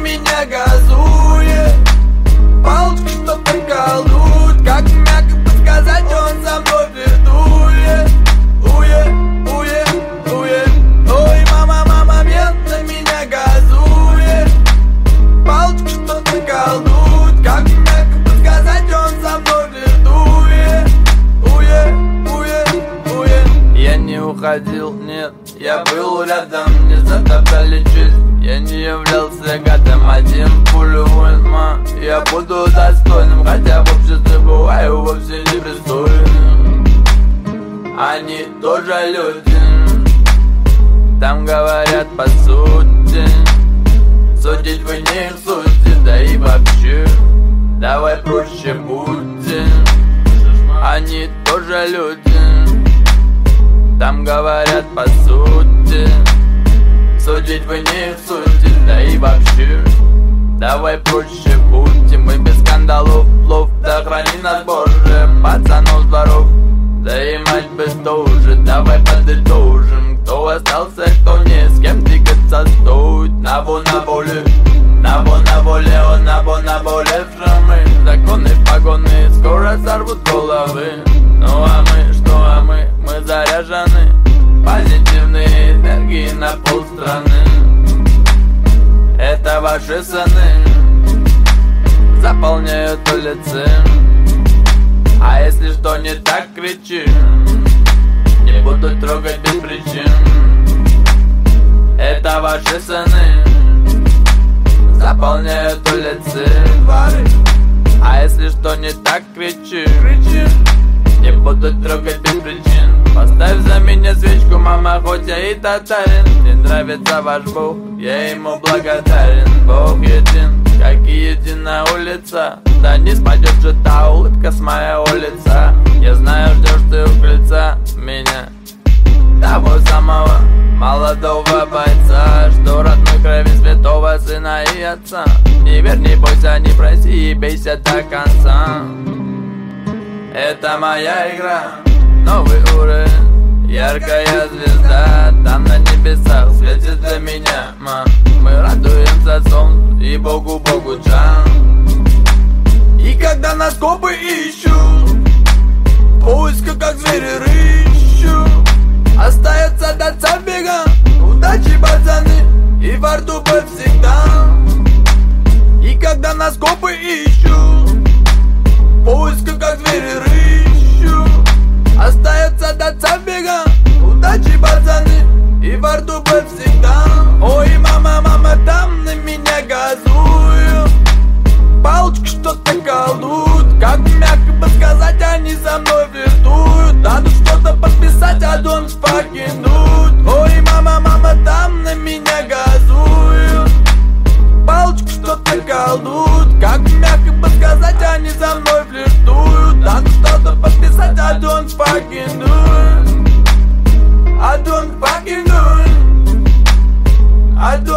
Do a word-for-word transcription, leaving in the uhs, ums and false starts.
меня газует. Палочка что-то колдует, как мягко подсказать, он за мной флиртует. Уе, уе, уе. Ой, мама, мама, мент на меня газует. Палочка что-то колдует, как мягко подсказать, он за мной флиртует. Уе, уе, уе. Я не уходил, нет, я был рядом, не затоптали честь. Я не являлся гадом, один пулю вольма. Я буду достойным, хотя в обществе бываю вовсе непристойным. Они тоже люди, там говорят по сути. Судить вы не их сути, да и вообще давай проще будьте. Они тоже люди, там говорят по сути. Судить вы не их сути, да и вообще давай проще будьте. Мы без скандалов, лов, да храни нас Боже. Пацанов с дворов, да и мать без тоже. Давай подытожим, кто остался, кто не, с кем двигаться стоит. Набо на воле, набо на воле, он набо на воле. Мы законы, погоны скоро сорвут головы. Ну а мы, что а мы, мы заряжены позитивные энергии на полстраны. Это ваши сыны заполняют улицы. А если что не так, кричи, не буду трогать без причин. Это ваши сыны заполняют улицы. А если что не так, кричи, не буду трогать без причин. Поставь за меня свечку, мама, хоть я и татарин. Мне нравится ваш Бог, я ему благодарен. Бог един, как и единая улица. Да не спадет же та улыбка с моего лица. Я знаю, ждешь ты у крыльца меня, того самого молодого бойца, что родной крови святого сына и отца. Не верь, не бойся, не проси и бейся до конца. Это моя игра, новый уровень, яркая звезда там на небесах светит для меня, ма. Мы радуемся солнцу и Богу, Богу Джан. И когда нас копы ищут, поиска как звери рыщут, остается до забега, удачи, пацаны, и во рту всегда. И когда нас копы ищут, поиска как звери рыщут, остается до забега, удачи, пацаны, и во рту всегда. Ой, мама, мама, там на меня газуют. Палочка что-то колдует, как мягко подсказать, они со мной флиртуют. Надо что-то подписать, а don't fucking dude. Ой, мама, мама, там на меня газуют. Палочка что-то колдует, как мягко подсказать, они со мной флиртуют. Надо что-то подписать, а don't fucking do it. I don't fucking do it. I don't